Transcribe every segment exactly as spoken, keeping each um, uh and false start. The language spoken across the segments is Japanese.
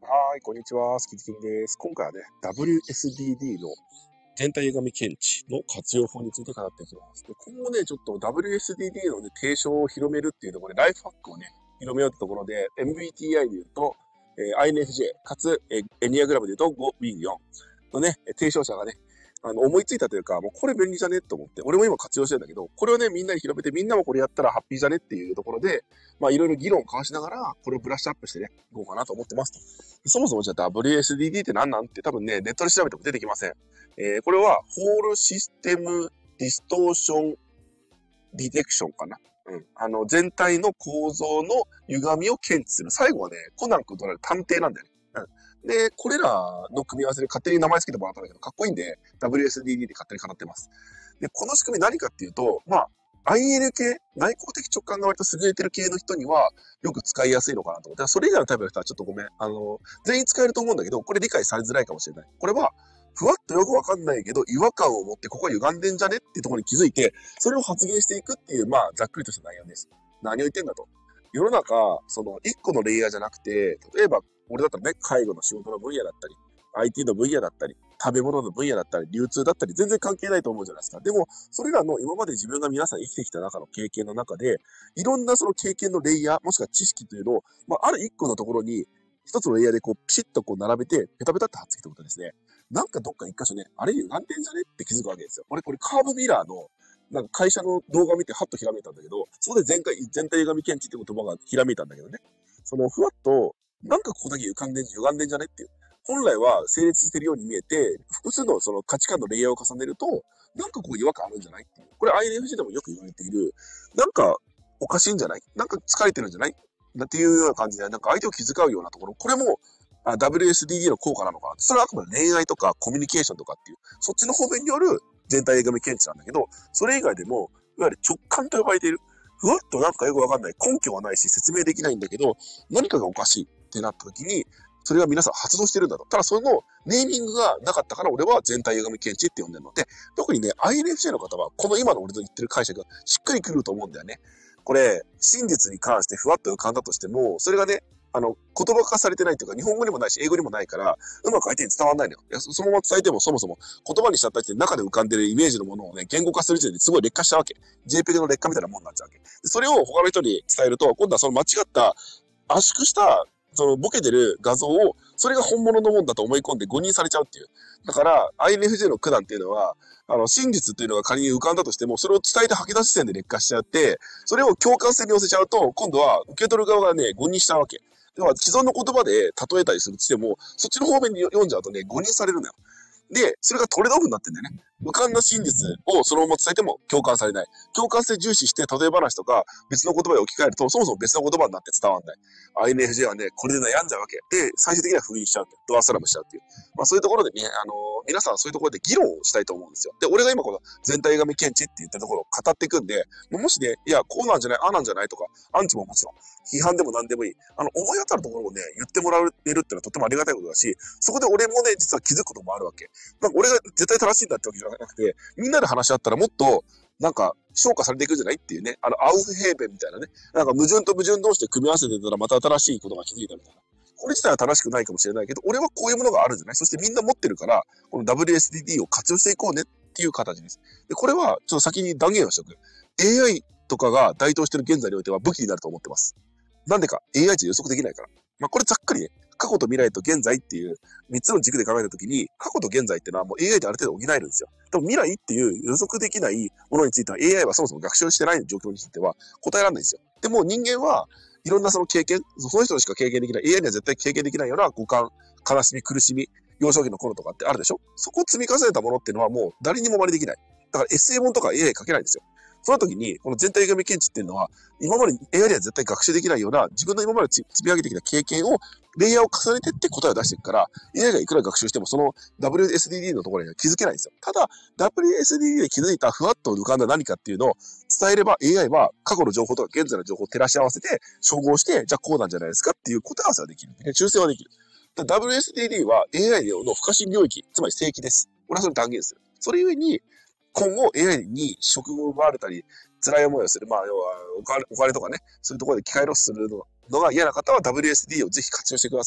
はーい、こんにちは。スキキンです。今回はね、ダブリューエスディーディー の全体歪み検知の活用法について語っていきます。で、今後ね、ちょっと ダブリューエスディーディー の、ね、提唱を広めるっていうところで、ライフハックをね、広めようってところで、エムビーティーアイ で言うと、えー、アイエヌエフジェー、かつ、えー、エニアグラムで言うと ごウィンよんのね、提唱者がね、あの、思いついたというか、もうこれ便利じゃねと思って、俺も今活用してるんだけど、これをね、みんなに広めて、みんなもこれやったらハッピーじゃねっていうところで、まあいろいろ議論を交わしながら、これをブラッシュアップしてね、いこうかなと思ってますと。そもそもじゃあ ダブリューエスディーディー って何なんって多分ね、ネットで調べても出てきません。えー、これは、ホールシステムディストーションディテクションかな。うん。あの、全体の構造の歪みを検知する。最後はね、コナン君となる探偵なんだよね。うん。で、これらの組み合わせで勝手に名前つけてもらったんだけど、かっこいいんで、ダブリューエスディーディー で勝手に語ってます。で、この仕組み何かっていうと、まあ、アイエヌ 系、内向的直感が割と優れてる系の人には、よく使いやすいのかなと思って。それ以外のタイプの人はちょっとごめん。あの、全員使えると思うんだけど、これ理解されづらいかもしれない。これは、ふわっとよくわかんないけど、違和感を持って、ここは歪んでんじゃねっていうところに気づいて、それを発言していくっていう、まあ、ざっくりとした内容です。何を言ってんだと。世の中、その、一個のレイヤーじゃなくて、例えば、俺だったらね、介護の仕事の分野だったり、アイティー の分野だったり、食べ物の分野だったり、流通だったり、全然関係ないと思うじゃないですか。でも、それらの今まで自分が皆さん生きてきた中の経験の中で、いろんなその経験のレイヤー、もしくは知識というのを、まあ、ある一個のところに、一つのレイヤーでこう、ピシッとこう並べて、ペタペタって貼っつけておくとですね、なんかどっか一箇所ね、あれ歪んでんじゃねって気づくわけですよ。俺これカーブミラーの、なんか会社の動画を見てハッとひらめいたんだけど、そこで全体、全体歪み検知って言葉がひらめいたんだけどね。そのふわっと、なんかここだけ歪んでん、歪んでんじゃねっていう。本来は成立してるように見えて、複数のその価値観のレイヤーを重ねると、なんかこう違和感あるんじゃないっていう。これ アイエヌエフジー でもよく言われている、なんかおかしいんじゃないなんか疲れてるんじゃないっていうような感じで、なんか相手を気遣うようなところ、これもあ ダブリューエスディーディー の効果なのかな。それはあくまで恋愛とかコミュニケーションとかっていう、そっちの方面による全体歪み検知なんだけど、それ以外でも、いわゆる直感と呼ばれている、ふわっとなんかよくわかんない、根拠はないし説明できないんだけど、何かがおかしいってなった時に、それは皆さん発動してるんだと。ただそのネーミングがなかったから俺は全体歪み検知って呼んでるので、特にね、アイエヌエフジェー の方はこの今の俺の言ってる解釈がしっくりくると思うんだよね。これ、真実に関してふわっと浮かんだとしても、それがね、あの、言葉化されてないというか、日本語にもないし、英語にもないから、うまく相手に伝わんないのよ。いや、そのまま伝えてもそもそも言葉にしちゃった時点で中で浮かんでるイメージのものをね、言語化する時点ですごい劣化したわけ。ジェイピージー の劣化みたいなもんになっちゃうわけ。それを他の人に伝えると、今度はその間違った圧縮した、そのボケてる画像を、それが本物のもんだと思い込んで誤認されちゃうっていう。だから、アイエヌエフジェー の苦難っていうのは、あの、真実っていうのが仮に浮かんだとしても、それを伝えて吐き出す時点で劣化しちゃって、それを共感性に寄せちゃうと、今度は受け取る側がね、誤認しちゃうわけ。では、既存の言葉で例えたりするとしても、そっちの方面に読んじゃうとね、誤認されるのよ。で、それがトレードオフになってんだよね。浮かんだ真実をそのまま伝えても共感されない。共感性重視して例え話とか別の言葉に置き換えると、そもそも別の言葉になって伝わんない。アイエヌエフジェー はね、これで悩んじゃうわけ。で、最終的には封印しちゃう。ドアスラムしちゃうっていう。まあそういうところでね、あのー、皆さんそういうところで議論をしたいと思うんですよ。で、俺が今この全体歪み検知って言ったところを語っていくんで、もしね、いや、こうなんじゃない、ああなんじゃないとか、アンチももちろん、批判でも何でもいい。あの、思い当たるところをね、言ってもらえるっていうのはとてもありがたいことだし、そこで俺もね、実は気づくこともあるわけ。なんか俺が絶対正しいんだってわけじゃなくて、みんなで話し合ったらもっと、なんか、消化されていくんじゃないっていうね。あの、アウフヘーベンみたいなね。なんか矛盾と矛盾同士で組み合わせてたらまた新しいことが気づいたみたいな。これ自体は正しくないかもしれないけど、俺はこういうものがあるんじゃない？そしてみんな持ってるから、この ダブリューエスディーディー を活用していこうねっていう形です。で、これは、ちょっと先に断言をしておく。エーアイ とかが台頭している現在においては武器になると思ってます。なんでか エーアイ じゃ予測できないから。まあ、これざっくりね、過去と未来と現在っていうみっつの軸で考えたときに、過去と現在ってのはもう エーアイ である程度補えるんですよ。でも未来っていう予測できないものについては エーアイ はそもそも学習してない状況については答えられないんですよ。でも人間はいろんなその経験、その人にしか経験できない、エーアイ には絶対経験できないような五感、悲しみ、苦しみ、幼少期の頃とかってあるでしょ？そこを積み重ねたものっていうのはもう誰にも真似できない。だからエッセイ本とか エーアイ 書けないんですよ。その時に、この全体歪み検知っていうのは、今まで エーアイ には絶対学習できないような、自分の今まで積み上げてきた経験を、レイヤーを重ねてって答えを出していくから、エーアイ がいくら学習しても、その ダブリューエスディーディー のところには気づけないんですよ。ただ、ダブリューエスディーディー で気づいたふわっと浮かんだ何かっていうのを伝えれば、エーアイ は過去の情報とか現在の情報を照らし合わせて、照合して、じゃあこうなんじゃないですかっていう答え合わせができる。修正はできる。ダブリューエスディーディー は エーアイ の不可侵領域、つまり正規です。これはそれ断言する。それゆえに、今後 エーアイ に職務を奪われたり、辛い思いをする。まあ、要はお金、お金とかね、そういうところで機械ロスするのが嫌な方は ダブリューエスディー をぜひ活用してくださいって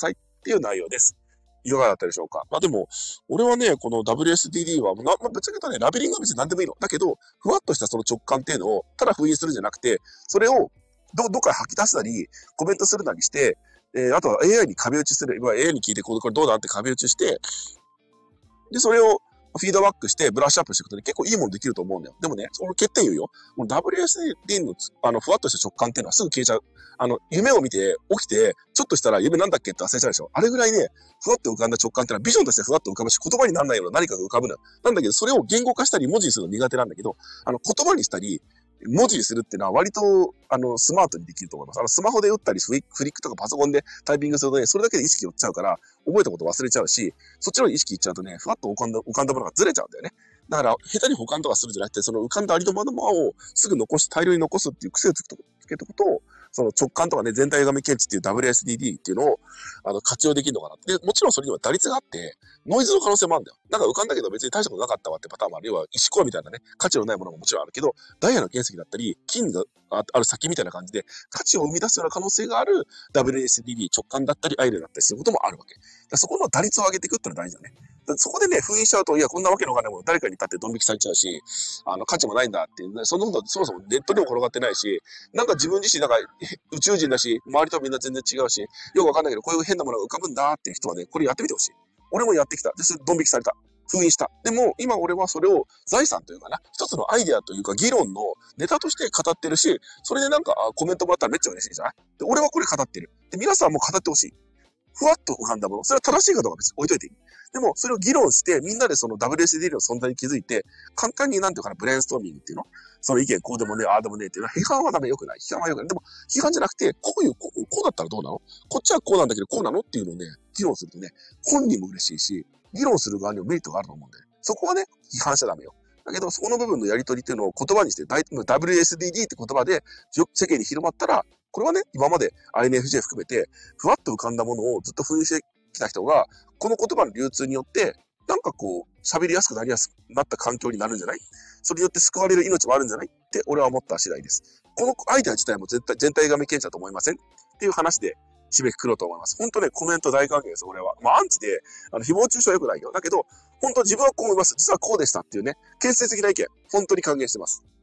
っていう内容です。いかがだったでしょうか。まあでも、俺はね、この ダブリューエスディーディー は、まあ、ぶっちゃけたね、ラベリングは別に何でもいいの。だけど、ふわっとしたその直感っていうのを、ただ封印するんじゃなくて、それを、ど、どっか吐き出すなり、コメントするなりして、えー、あとは エーアイ に壁打ちする。エーアイ に聞いて、これどうだって壁打ちして、で、それを、フィードバックしてブラッシュアップしていくとね、結構いいものできると思うんだよ。でもね、その欠点言うよ。もう ダブリューエスディー の、あの、ふわっとした直感っていうのはすぐ消えちゃう。あの、夢を見て、起きて、ちょっとしたら夢なんだっけって忘れちゃうでしょ。あれぐらいね、ふわっと浮かんだ直感ってのはビジョンとしてふわっと浮かぶし、言葉にならないような何かが浮かぶのよ。なんだけど、それを言語化したり文字にするの苦手なんだけど、あの、言葉にしたり、文字にするっていうのは割と、あの、スマートにできると思います。あの、スマホで打ったり、フリックとかパソコンでタイピングするとね、それだけで意識寄っちゃうから、覚えたこと忘れちゃうし、そっちの意識いっちゃうとね、ふわっと浮かんだ、浮かんだものがずれちゃうんだよね。だから、下手に保管とかするんじゃなくて、その浮かんだありのままをすぐ残し、大量に残すっていう癖をつけとくと、その直感とかね、全体画面検知っていう ダブリューエスディーディー っていうのを、あの、活用できるのかな。で、もちろんそれには打率があって、ノイズの可能性もあるんだよ。なんか浮かんだけど別に大したことなかったわってパターンもある。要は、石ころみたいなね、価値のないものももちろんあるけど、ダイヤの原石だったり、金がある先みたいな感じで、価値を生み出すような可能性がある ダブリューエスディーディー 直感だったり、アイレだったりすることもあるわけ。だそこの打率を上げていくってのは大事だね。だそこでね、封印しちゃうと、いや、こんなわけのわかんないもの誰かに立ってドン引きされちゃうし、あの、価値もないんだっていう、ね、そんなことそもそもネットにも転がってないし、なんか自分自身なんか宇宙人だし、周りとみんな全然違うし、よくわかんないけど、こういう変なものが浮かぶんだっていう人はね、これやってみてほしい。俺もやってきた。で、ドン引きされた。封印した。でも、今俺はそれを財産というかな、一つのアイデアというか議論のネタとして語ってるし、それでなんかコメントもらったらめっちゃ嬉しいじゃない？で、俺はこれ語ってる。で、皆さんも語ってほしい。ふわっと浮かんだもの。それは正しいかどうか別に置いといていい。でも、それを議論して、みんなでその ダブリューエスディーディー の存在に気づいて、簡単になんていうかな、ブレインストーミングっていうの？その意見こうでもね、ああでもねっていうのは、批判はダメ、良くない。批判は良くない。でも、批判じゃなくて、こういう、こう、こうだったらどうなの？こっちはこうなんだけど、こうなのっていうのをね、議論するとね、本人も嬉しいし、議論する側にもメリットがあると思うんだよね。そこはね、批判しちゃダメよ。だけど、そこの部分のやり取りっていうのを言葉にして、ダブリューエスディーディー って言葉で世間に広まったら、これはね、今まで アイエヌエフジェー 含めて、ふわっと浮かんだものをずっと封印してきた人が、この言葉の流通によって、なんかこう、喋りやすくなりやすくなった環境になるんじゃない？それによって救われる命もあるんじゃないって俺は思った次第です。このアイデア自体も絶対、全体画面検査だと思いませんっていう話で締めくくろうと思います。本当ね、コメント大歓迎です、俺は。まあ、アンチで、あの、誹謗中傷は良くないよ。だけど、本当自分はこう思います。実はこうでしたっていうね、建設的な意見、本当に歓迎してます。